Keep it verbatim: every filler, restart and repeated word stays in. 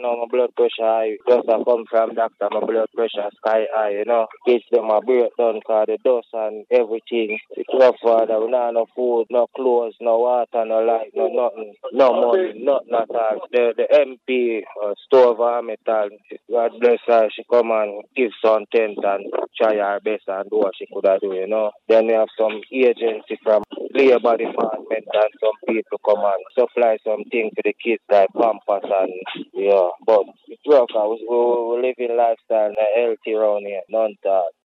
now my blood pressure high. Just I come from doctor, my blood pressure sky high, you know. Kids them a breakdown cause the dust and everything. It's rough, father. We not no food, no clothes, no water, no light, no nothing, no money, nothing at all. The the M P uh, store of metal, God bless her, she come and give some tent and try her best and do what she could have do, you know. Then we have some agency from labor department and some people come and supply something to the kids like pampers and yeah. But it's rough, 'cause we, we, we live in lifestyle and healthy around here, none that.